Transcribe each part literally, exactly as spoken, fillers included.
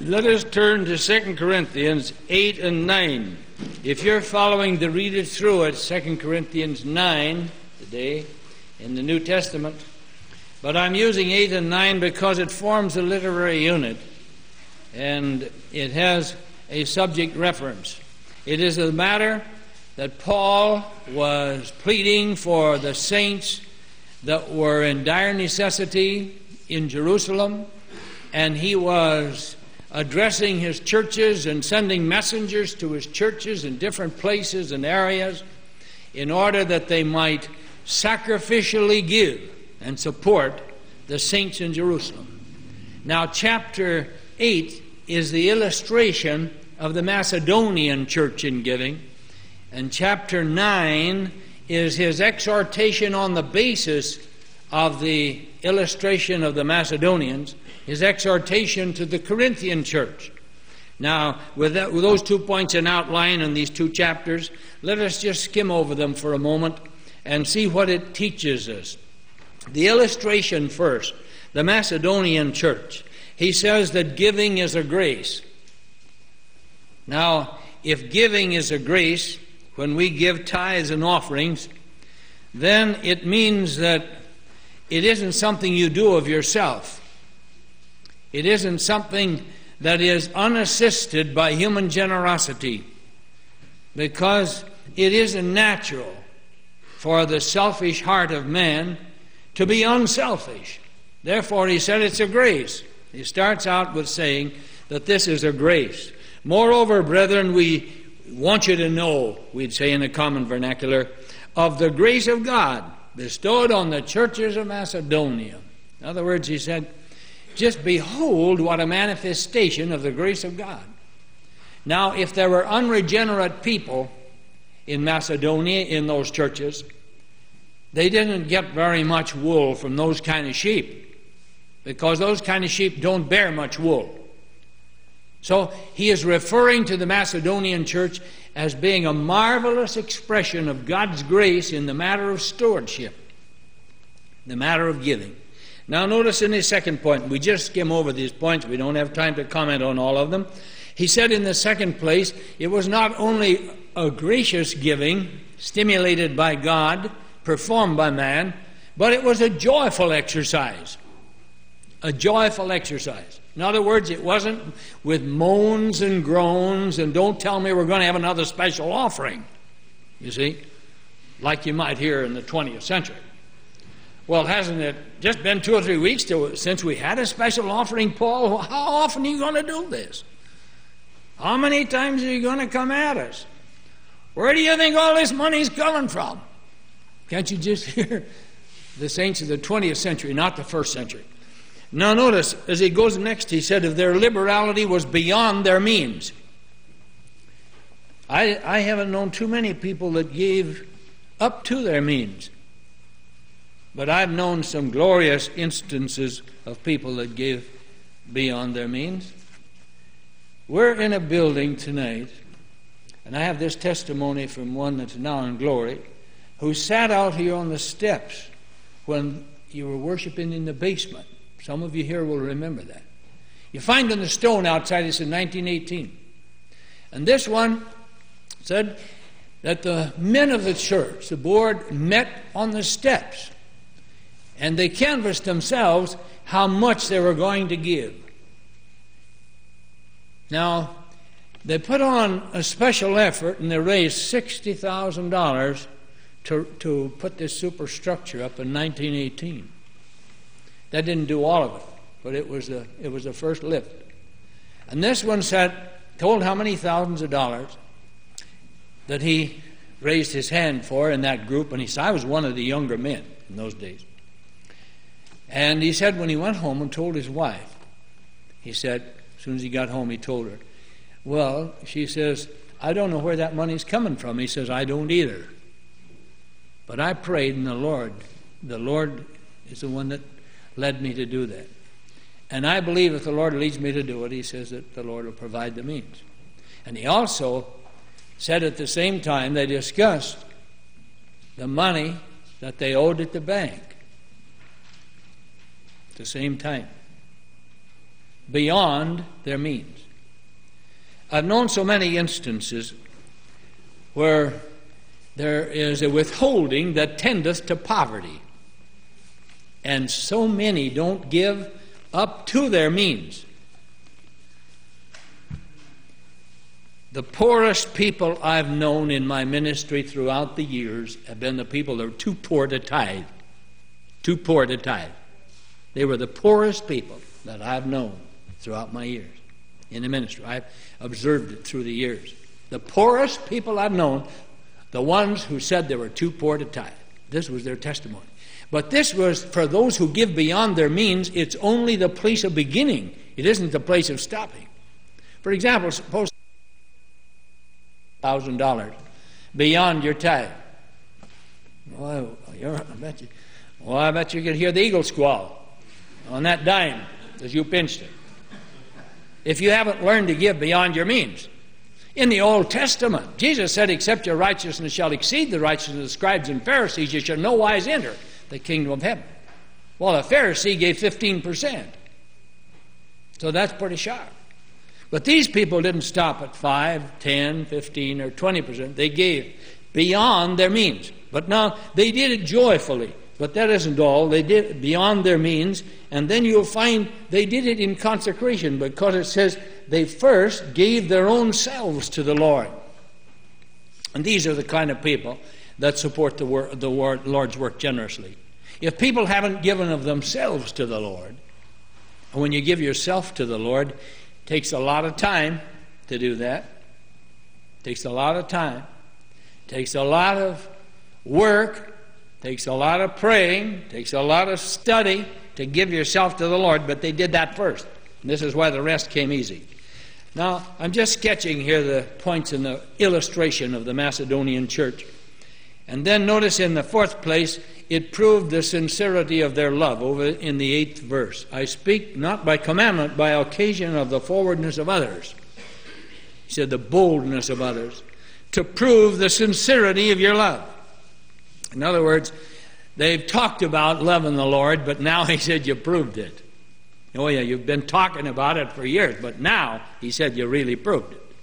Let us turn to Second Corinthians eight and nine. If you're following the read it through it, Second Corinthians nine today in the New Testament. But I'm using eight and nine because it forms a literary unit and it has a subject reference. It is a matter that Paul was pleading for the saints that were in dire necessity in Jerusalem, and he was addressing his churches and sending messengers to his churches in different places and areas in order that they might sacrificially give and support the saints in Jerusalem. Now, chapter eight is the illustration of the Macedonian church in giving, and chapter nine is his exhortation on the basis of the illustration of the Macedonians, his exhortation to the Corinthian church. Now, with, that, with those two points in outline in these two chapters, let us just skim over them for a moment and see what it teaches us. The illustration first, the Macedonian church. He says that giving is a grace. Now, if giving is a grace, when we give tithes and offerings, then it means that it isn't something you do of yourself. It isn't something that is unassisted by human generosity, because it isn't natural for the selfish heart of man to be unselfish. Therefore, he said it's a grace. He starts out with saying that this is a grace. Moreover, brethren, we want you to know, we'd say in the common vernacular, of the grace of God bestowed on the churches of Macedonia. In other words, he said, just behold what a manifestation of the grace of God. Now, if there were unregenerate people in Macedonia, in those churches, they didn't get very much wool from those kind of sheep, because those kind of sheep don't bear much wool. So he is referring to the Macedonian church as being a marvelous expression of God's grace in the matter of stewardship, the matter of giving. Now notice in his second point, we just skim over these points, we don't have time to comment on all of them. He said in the second place, it was not only a gracious giving, stimulated by God, performed by man, but it was a joyful exercise. A joyful exercise. In other words, it wasn't with moans and groans and don't tell me we're going to have another special offering, you see, like you might hear in the twentieth century. Well, hasn't it just been two or three weeks to, since we had a special offering, Paul? How often are you going to do this? How many times are you going to come at us? Where do you think all this money's coming from? Can't you just hear the saints of the twentieth century, not the first century? Now notice, as he goes next, he said, if their liberality was beyond their means. I, I haven't known too many people that gave up to their means. But I've known some glorious instances of people that gave beyond their means. We're in a building tonight, and I have this testimony from one that's now in glory, who sat out here on the steps when you were worshiping in the basement. Some of you here will remember that. You find on the stone outside, it's in nineteen eighteen. And this one said that the men of the church, the board, met on the steps. And they canvassed themselves how much they were going to give. Now, they put on a special effort and they raised sixty thousand dollars to, to put this superstructure up in nineteen eighteen. That didn't do all of it, but it was the it was the first lift. And this one said, told how many thousands of dollars that he raised his hand for in that group, and he said, I was one of the younger men in those days. And he said when he went home and told his wife, he said, as soon as he got home, he told her, well, she says, I don't know where that money's coming from. He says, I don't either. But I prayed, and the Lord, the Lord is the one that led me to do that. And I believe if the Lord leads me to do it, he says that the Lord will provide the means. And he also said at the same time, they discussed the money that they owed at the bank. At the same time. beyond their means. I've known so many instances where there is a withholding that tendeth to poverty. And so many don't give up to their means. The poorest people I've known in my ministry throughout the years have been the people that were too poor to tithe. Too poor to tithe. They were the poorest people that I've known throughout my years in the ministry. I've observed it through the years. The poorest people I've known, the ones who said they were too poor to tithe. This was their testimony. But this was, for those who give beyond their means, it's only the place of beginning. It isn't the place of stopping. For example, suppose one thousand dollars beyond your tithe. Well, you're, I bet you, well, I bet you could hear the eagle squall on that dime as you pinched it. If you haven't learned to give beyond your means. In the Old Testament, Jesus said, except your righteousness shall exceed the righteousness of the scribes and Pharisees, you shall no wise enter the kingdom of heaven. Well, a Pharisee gave fifteen percent. So that's pretty sharp. But these people didn't stop at five, ten, fifteen, or twenty percent. They gave beyond their means. But now, they did it joyfully. But that isn't all. They did it beyond their means. And then you'll find they did it in consecration, because it says they first gave their own selves to the Lord. And these are the kind of people that support the, wor- the wor- Lord's work generously. If people haven't given of themselves to the Lord, and when you give yourself to the Lord, it takes a lot of time to do that. It takes a lot of time. It takes a lot of work. It takes a lot of praying. It takes a lot of study to give yourself to the Lord, but they did that first. And this is why the rest came easy. Now, I'm just sketching here the points in the illustration of the Macedonian church. And then notice in the fourth place, it proved the sincerity of their love over in the eighth verse. I speak not by commandment, by occasion of the forwardness of others. He said the boldness of others. To prove the sincerity of your love. In other words, they've talked about loving the Lord, but now he said you proved it. Oh yeah, you've been talking about it for years, but now he said you really proved it.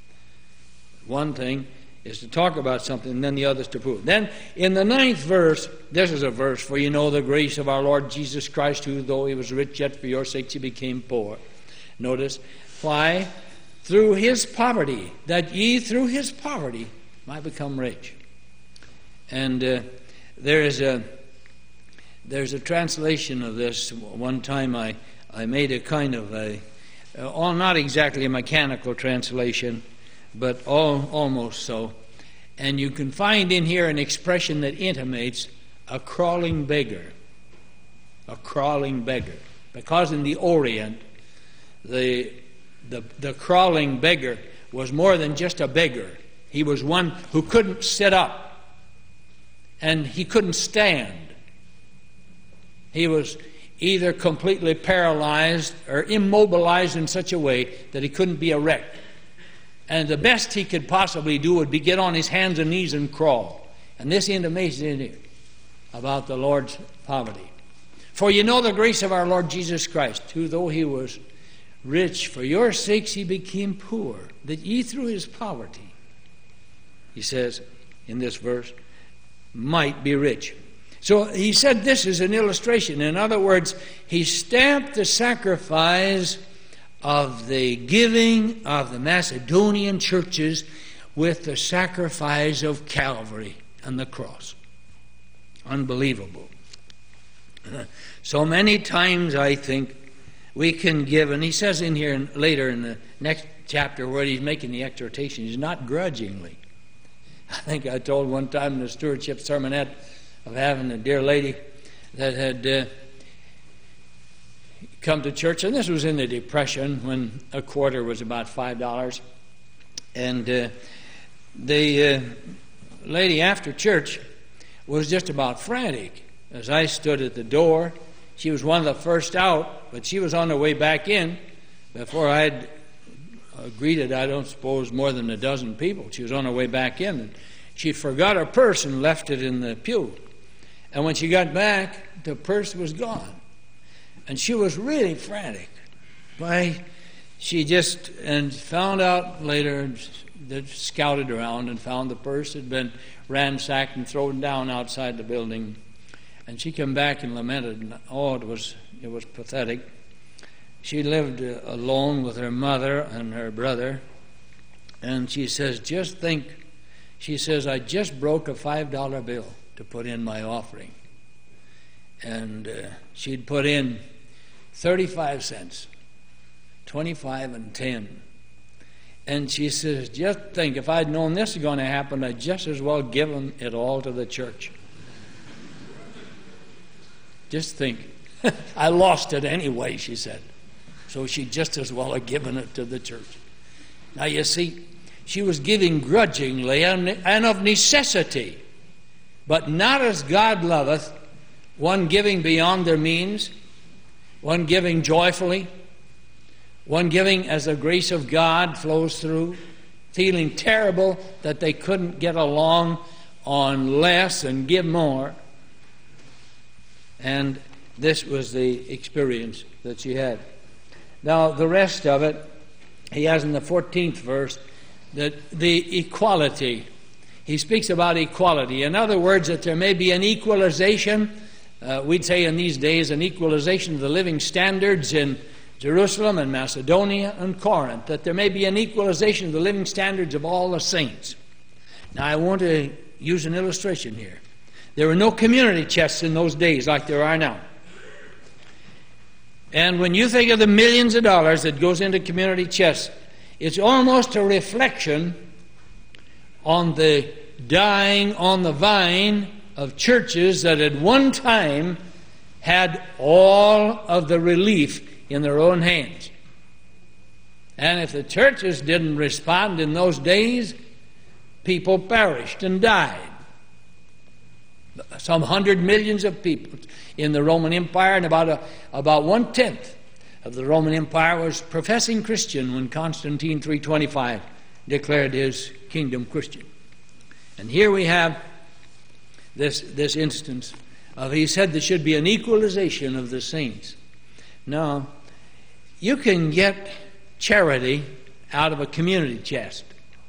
One thing is to talk about something, and then the other is to prove. Then in the ninth verse, this is a verse, for you know the grace of our Lord Jesus Christ, who though he was rich, yet for your sakes he became poor. Notice, why? Through his poverty, that ye through his poverty might become rich. And uh, there is a there's a translation of this. One time I, I made a kind of a, uh, not exactly a mechanical translation, but all, almost so. And you can find in here an expression that intimates a crawling beggar. A crawling beggar. Because in the Orient, the, the, the crawling beggar was more than just a beggar. He was one who couldn't sit up. And he couldn't stand. He was either completely paralyzed or immobilized in such a way that he couldn't be erect. And the best he could possibly do would be get on his hands and knees and crawl. And this intimates in here about the Lord's poverty. For you know the grace of our Lord Jesus Christ, who though he was rich, for your sakes he became poor, that ye through his poverty, he says in this verse, might be rich. So he said this is an illustration. In other words, he stamped the sacrifice of the giving of the Macedonian churches with the sacrifice of Calvary and the cross. Unbelievable. So many times I think we can give, and he says in here in, later in the next chapter where he's making the exhortation, he's not grudgingly. I think I told one time in the stewardship sermonette of having a dear lady that had uh, come to church, and this was in the Depression when a quarter was about five dollars. And uh, the uh, lady after church was just about frantic. As I stood at the door, she was one of the first out, but she was on her way back in before I had uh, greeted, I don't suppose, more than a dozen people. She was on her way back in. And she forgot her purse and left it in the pew. And when she got back, the purse was gone. And she was really frantic. Why, she just, and found out later, that scouted around and found the purse had been ransacked and thrown down outside the building. And she came back and lamented, and oh, it was, it was pathetic. She lived uh, alone with her mother and her brother, and she says, just think, she says, I just broke a five dollar bill to put in my offering. And uh, she'd put in thirty-five cents, twenty-five and ten. And she says, just think, if I'd known this was going to happen, I'd just as well given it all to the church. Just think. I lost it anyway, she said. So she just as well have given it to the church. Now you see, she was giving grudgingly and of necessity, but not as God loveth, one giving beyond their means, one giving joyfully, one giving as the grace of God flows through, feeling terrible that they couldn't get along on less and give more. And this was the experience that she had. Now, the rest of it, he has in the fourteenth verse, that the equality. He speaks about equality. In other words, that there may be an equalization, uh, we'd say in these days, an equalization of the living standards in Jerusalem and Macedonia and Corinth, that there may be an equalization of the living standards of all the saints. Now, I want to use an illustration here. There were no community chests in those days like there are now. And when you think of the millions of dollars that goes into community chests, it's almost a reflection on the dying on the vine of churches that at one time had all of the relief in their own hands. And if the churches didn't respond in those days, people perished and died. Some hundred millions of people in the Roman Empire, and about a, about one-tenth of the Roman Empire was professing Christian when Constantine three twenty-five declared his kingdom Christian. And here we have this, this instance of, he said there should be an equalization of the saints. Now, you can get charity out of a community chest.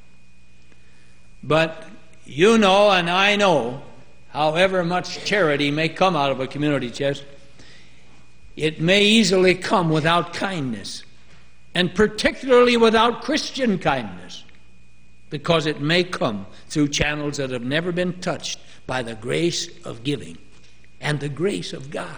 But you know and I know, however much charity may come out of a community chest, it may easily come without kindness, and particularly without Christian kindness, because it may come through channels that have never been touched by the grace of giving and the grace of God.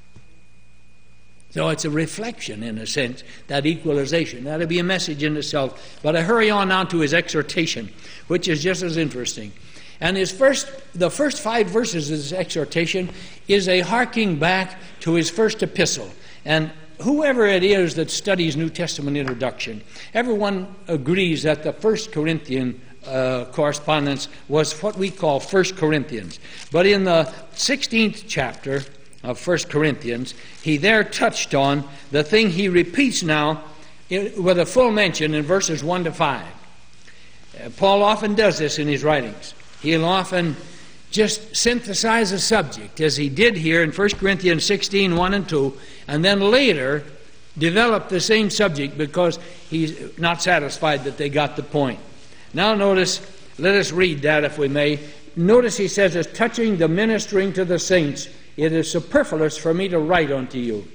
So it's a reflection, in a sense, that equalization. That'll be a message in itself. But I hurry on now to his exhortation, which is just as interesting. And his first, the first five verses of this exhortation is a harking back to his first epistle. And whoever it is that studies New Testament introduction, everyone agrees that the First Corinthian uh, correspondence was what we call First Corinthians. But in the sixteenth chapter of First Corinthians, he there touched on the thing he repeats now with a full mention in verses one to five. Uh, Paul often does this in his writings. He'll often just synthesize a subject, as he did here in First Corinthians sixteen, one and two, and then later develop the same subject because he's not satisfied that they got the point. Now notice, let us read that if we may. Notice he says, as touching the ministering to the saints, it is superfluous for me to write unto you.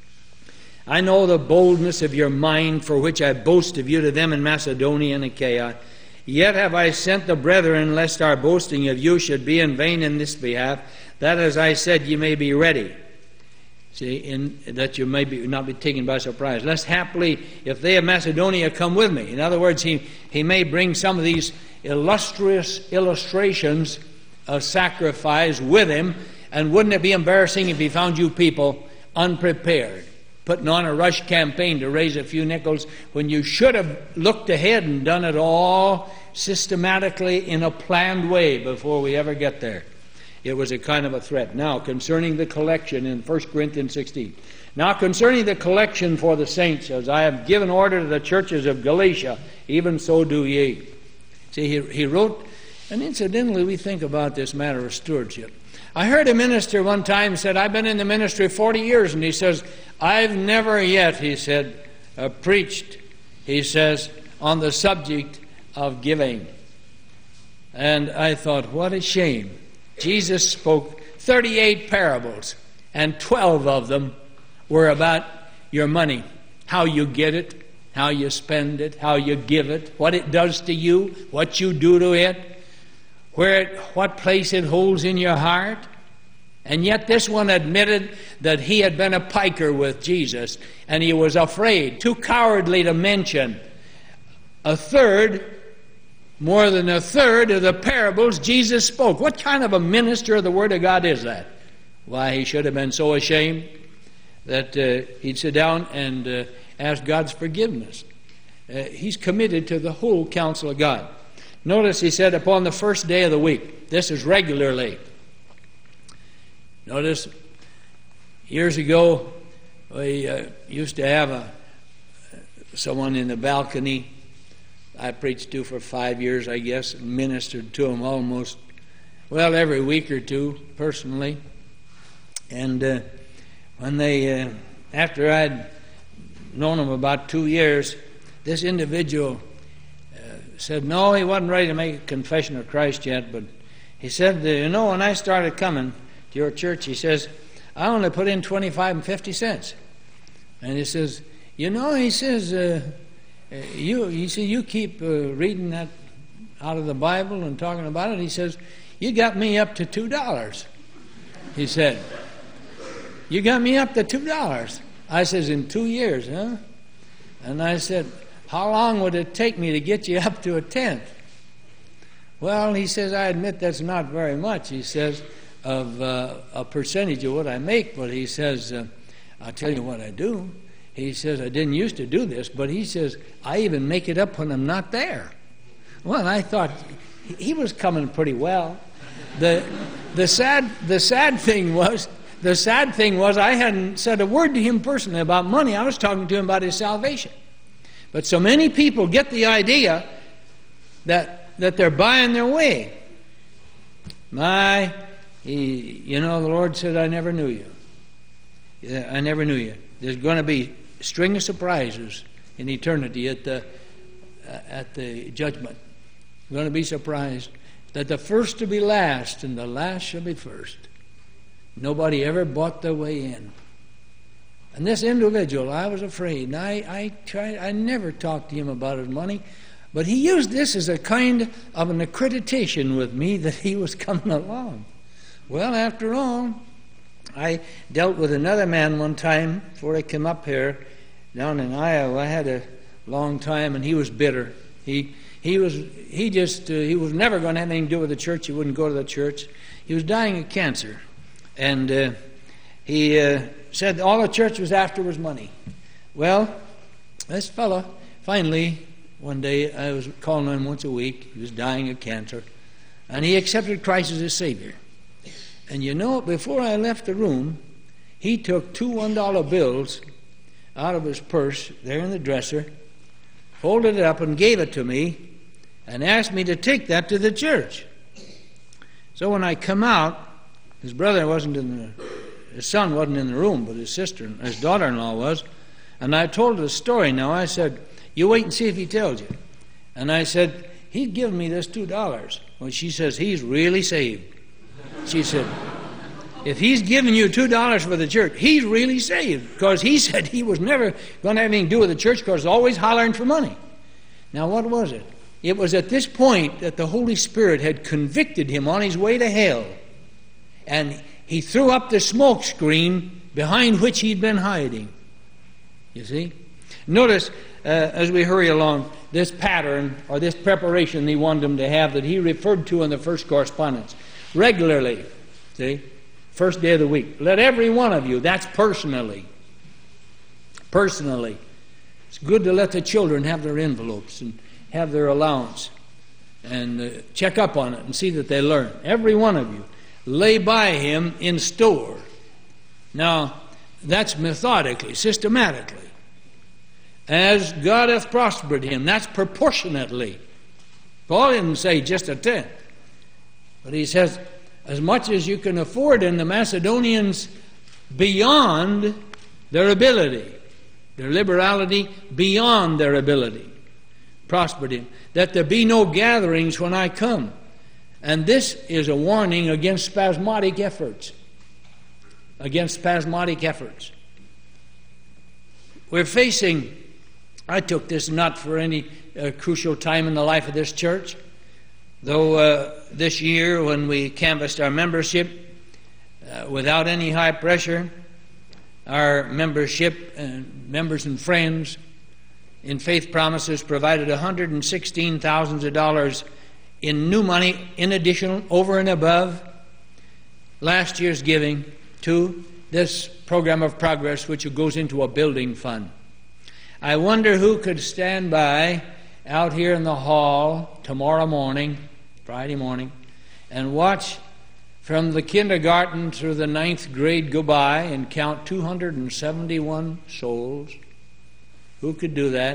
I know the boldness of your mind, for which I boast of you to them in Macedonia and Achaia. Yet have I sent the brethren, lest our boasting of you should be in vain in this behalf, that as I said, ye may be ready. See, in, that you may be, not be taken by surprise. Lest haply, if they of Macedonia come with me. In other words, he, he may bring some of these illustrious illustrations of sacrifice with him, and wouldn't it be embarrassing if he found you people unprepared, putting on a rush campaign to raise a few nickels when you should have looked ahead and done it all systematically in a planned way before we ever get there. It was a kind of a threat. Now, concerning the collection in First Corinthians sixteen. Now, concerning the collection for the saints, as I have given order to the churches of Galatia, even so do ye. See, he, he wrote, and incidentally, we think about this matter of stewardship. I heard a minister one time said, I've been in the ministry forty years, and he says, I've never yet, he said, uh, preached, he says, on the subject of giving. And I thought, what a shame. Jesus spoke thirty-eight parables, and twelve of them were about your money, how you get it, how you spend it, how you give it, what it does to you, what you do to it, where it, what place it holds in your heart. And yet this one admitted that he had been a piker with Jesus, and he was afraid, too cowardly to mention a third, more than a third of the parables Jesus spoke. What kind of a minister of the Word of God is that? Why, he should have been so ashamed that uh, he'd sit down and uh, ask God's forgiveness. Uh, he's committed to the whole counsel of God. Notice he said, upon the first day of the week. This is regularly. Notice, years ago, we uh, used to have a someone in the balcony I preached to for five years, I guess, and ministered to him almost, well, every week or two, personally. And uh, when they, uh, after I'd known him about two years, this individual uh, said, no, he wasn't ready to make a confession of Christ yet, but he said, you know, when I started coming to your church, he says, I only put in twenty-five and fifty cents. And he says, you know, he says, uh, you, you see, you keep uh, reading that out of the Bible and talking about it. He says, you got me up to two dollars. He said, you got me up to two dollars. I says, in two years, huh? And I said, how long would it take me to get you up to a tenth? Well, he says, I admit that's not very much. He says, of uh, a percentage of what I make, but he says, uh, I'll tell you what I do. He says, I didn't used to do this, but he says, I even make it up when I'm not there. Well, I thought he was coming pretty well. The the sad the sad thing was the sad thing was I hadn't said a word to him personally about money. I was talking to him about his salvation. But so many people get the idea that that they're buying their way. My, he, you know, the Lord said, I never knew you. Yeah, I never knew you. There's going to be a string of surprises in eternity at the uh, at the judgment. You're going to be surprised that the first to be last and the last shall be first. Nobody ever bought their way in. And this individual, I was afraid, and I, I tried, I never talked to him about his money, but he used this as a kind of an accreditation with me that he was coming along. Well, after all, I dealt with another man one time before I came up here down in Iowa. I had a long time, and he was bitter. He he was he just uh, he was never going to have anything to do with the church. He wouldn't go to the church. He was dying of cancer, and uh, he uh, said all the church was after was money. Well, this fellow finally one day, I was calling on him once a week. He was dying of cancer, and he accepted Christ as his Savior. And you know, before I left the room, he took two one-dollar bills out of his purse there in the dresser, folded it up and gave it to me, and asked me to take that to the church. So when I come out, his brother wasn't in the, his son wasn't in the room, but his sister, his daughter-in-law was, and I told her the story. Now I said, you wait and see if he tells you. And I said, he'd given me this two dollars. Well, she says, he's really saved. She said, if he's giving you two dollars for the church, he's really saved. Because he said he was never going to have anything to do with the church because always hollering for money. Now, what was it? It was at this point that the Holy Spirit had convicted him on his way to hell. And he threw up the smoke screen behind which he'd been hiding. You see? Notice, uh, as we hurry along, this pattern or this preparation he wanted him to have that he referred to in the first correspondence. Regularly, see, first day of the week. Let every one of you, that's personally. Personally. It's good to let the children have their envelopes and have their allowance and uh, check up on it and see that they learn. Every one of you, lay by him in store. Now, that's methodically, systematically. As God hath prospered him, that's proportionately. Paul didn't say just a tenth. But he says, as much as you can afford, in the Macedonians beyond their ability. their liberality beyond their ability, prospered him, that there be no gatherings when I come. And this is a warning against spasmodic efforts. Against spasmodic efforts. We're facing, I took this not for any uh, crucial time in the life of this church, though uh, this year when we canvassed our membership, uh, without any high pressure, our membership, uh, members and friends in Faith Promises provided one hundred sixteen thousand dollars in new money, in addition, over and above last year's giving to this program of progress, which goes into a building fund. I wonder who could stand by out here in the hall tomorrow morning, Friday morning, and watch from the kindergarten through the ninth grade go by and count two hundred seventy-one souls. Who could do that?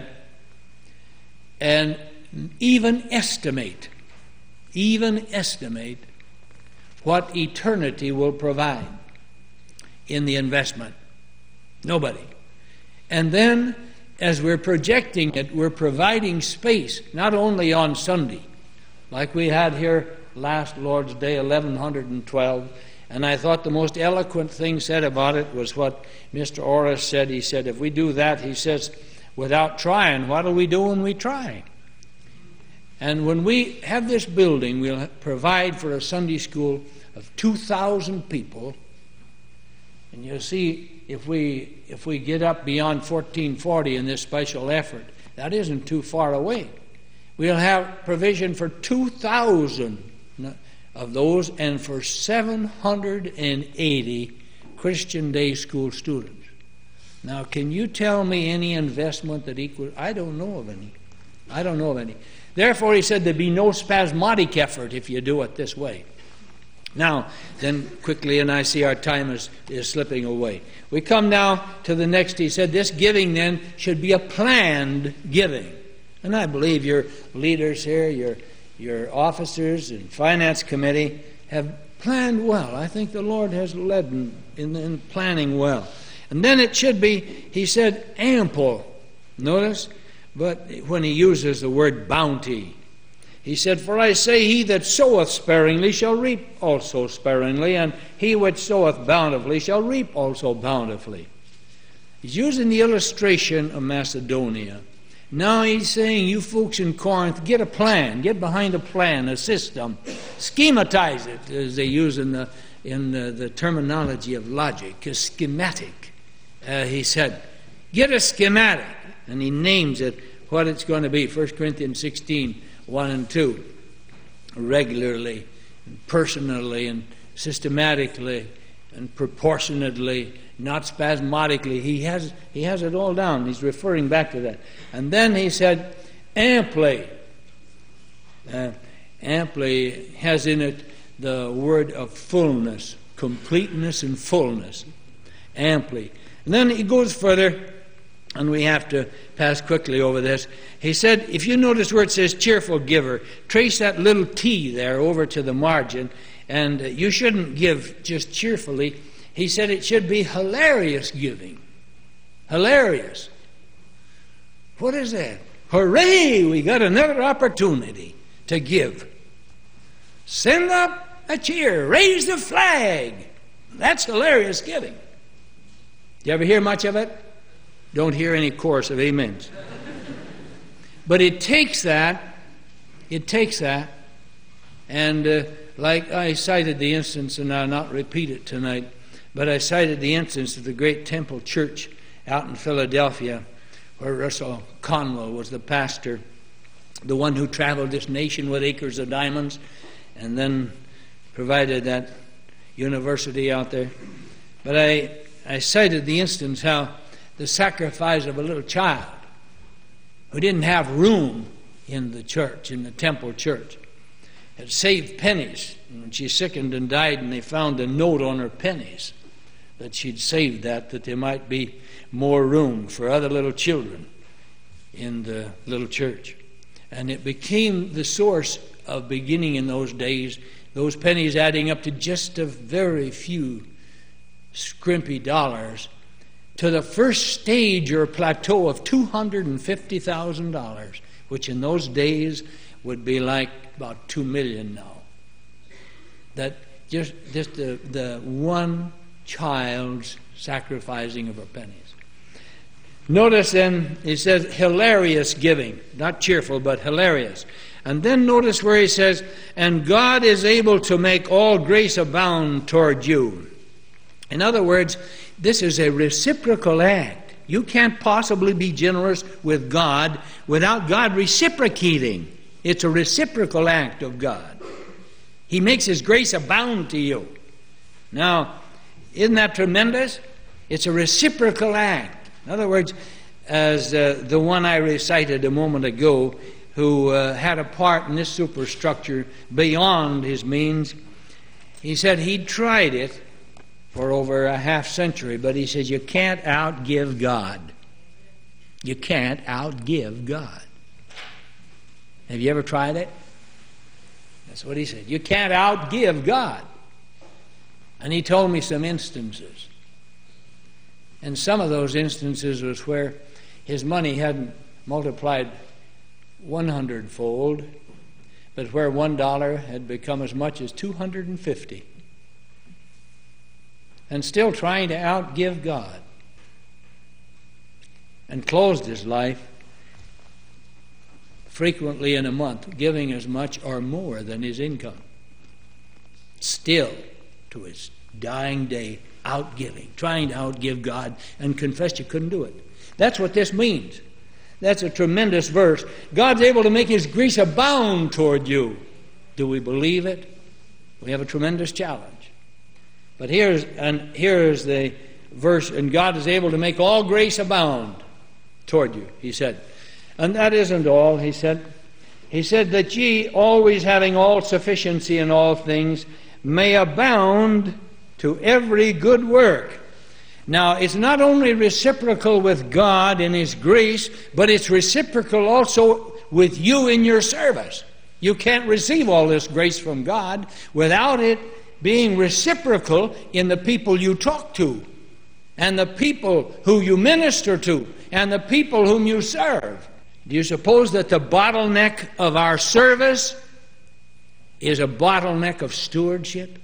And even estimate, even estimate what eternity will provide in the investment? Nobody. And then, as we're projecting it, we're providing space, not only on Sunday, like we had here last Lord's Day, eleven twelve, and I thought the most eloquent thing said about it was what Mister Orris said. He said, if we do that, he says, without trying, what do we do when we try? And when we have this building, we'll provide for a Sunday school of two thousand people. And you'll see, if we if we get up beyond fourteen forty in this special effort, that isn't too far away. We'll have provision for two thousand of those and for seven hundred eighty Christian Day School students. Now, can you tell me any investment that equals? I don't know of any. I don't know of any. Therefore, he said there'd be no spasmodic effort if you do it this way. Now, then quickly, and I see our time is, is slipping away. We come now to the next. He said this giving then should be a planned giving. And I believe your leaders here, your, your officers and finance committee have planned well. I think the Lord has led in, in, in planning well. And then it should be, he said, ample. Notice, but when he uses the word bounty, he said, for I say, he that soweth sparingly shall reap also sparingly, and he which soweth bountifully shall reap also bountifully. He's using the illustration of Macedonia. Now he's saying, you folks in Corinth, get a plan, get behind a plan, a system, schematize it, as they use in the, in the, the terminology of logic, a schematic. Uh, he said, get a schematic, and he names it what it's going to be. First Corinthians sixteen, one and two. Regularly, and personally, and systematically, and proportionately, not spasmodically. He has, he has it all down. He's referring back to that. And then he said, amply. Uh, amply has in it the word of fullness, completeness and fullness. Amply. And then he goes further, and we have to pass quickly over this. He said, if you notice where it says cheerful giver, trace that little T there over to the margin, and you shouldn't give just cheerfully. He said it should be hilarious giving. Hilarious. What is that? Hooray! We got another opportunity to give. Send up a cheer. Raise the flag. That's hilarious giving. You ever hear much of it? Don't hear any chorus of amens. But it takes that, it takes that, and uh, like I cited the instance, and I'll not repeat it tonight, but I cited the instance of the great Temple Church out in Philadelphia, where Russell Conwell was the pastor, the one who traveled this nation with acres of diamonds, and then provided that university out there. But I, I cited the instance how the sacrifice of a little child who didn't have room in the church, in the Temple Church, had saved pennies. And when she sickened and died, and they found a note on her pennies that she'd saved that, that there might be more room for other little children in the little church. And it became the source of beginning in those days, those pennies adding up to just a very few scrimpy dollars, to the first stage or plateau of two hundred fifty thousand dollars, which in those days would be like about two million dollars now. That just, just the, the one child's sacrificing of her pennies. Notice then, he says, hilarious giving. Not cheerful, but hilarious. And then notice where he says, and God is able to make all grace abound toward you. In other words, this is a reciprocal act. You can't possibly be generous with God without God reciprocating. It's a reciprocal act of God. He makes His grace abound to you. Now, isn't that tremendous? It's a reciprocal act. In other words, as uh, the one I recited a moment ago, who uh, had a part in this superstructure beyond his means, he said he'd tried it for over a half century, but he says you can't outgive God. You can't outgive God. Have you ever tried it? That's what he said. You can't outgive God. And he told me some instances. And some of those instances was where his money hadn't multiplied one hundred-fold, but where one dollar had become as much as two hundred fifty. And still trying to outgive God. And closed his life frequently in a month, giving as much or more than his income. Still, to his dying day, outgiving, trying to outgive God, and confessed you couldn't do it. That's what this means. That's a tremendous verse. God's able to make His grace abound toward you. Do we believe it? We have a tremendous challenge. But here's and here's the verse, and God is able to make all grace abound toward you, he said. And that isn't all, he said. He said that ye, always having all sufficiency in all things, may abound to every good work. Now, it's not only reciprocal with God in His grace, but it's reciprocal also with you in your service. You can't receive all this grace from God without it being reciprocal in the people you talk to, and the people who you minister to, and the people whom you serve. Do you suppose that the bottleneck of our service is a bottleneck of stewardship?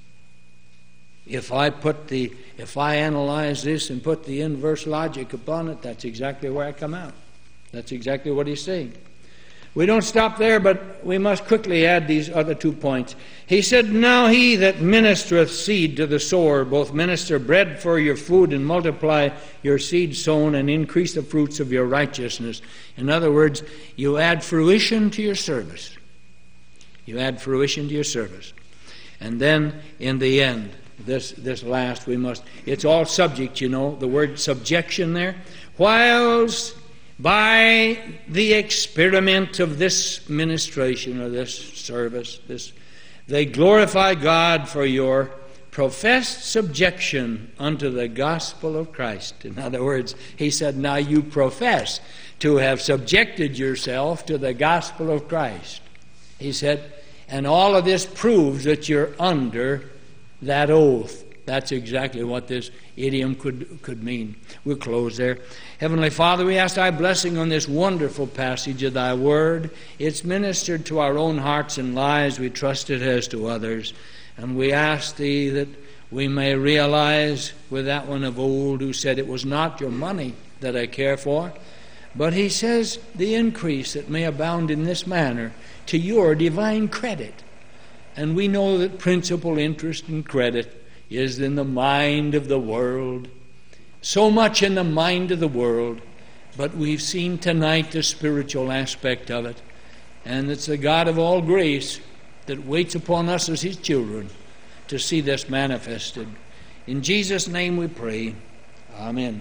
If I put the, if I analyze this and put the inverse logic upon it, that's exactly where I come out. That's exactly what he's saying. We don't stop there, but we must quickly add these other two points. He said, now he that ministereth seed to the sower, both minister bread for your food and multiply your seed sown and increase the fruits of your righteousness. In other words, you add fruition to your service. You add fruition to your service. And then in the end, this this last we must, it's all subject, you know, the word subjection there. Whilst by the experiment of this ministration or this service, this they glorify God for your professed subjection unto the gospel of Christ. In other words, he said, now you profess to have subjected yourself to the gospel of Christ. He said, and all of this proves that you're under that oath. That's exactly what this idiom could, could mean. We'll close there. Heavenly Father, we ask Thy blessing on this wonderful passage of Thy Word. It's ministered to our own hearts and lives. We trust it has to others. And we ask Thee that we may realize with that one of old who said, it was not your money that I care for, but he says, the increase that may abound in this manner to your divine credit. And we know that principal interest and credit is in the mind of the world, so much in the mind of the world, but we've seen tonight the spiritual aspect of it, and it's the God of all grace that waits upon us as His children to see this manifested. In Jesus' name we pray. Amen.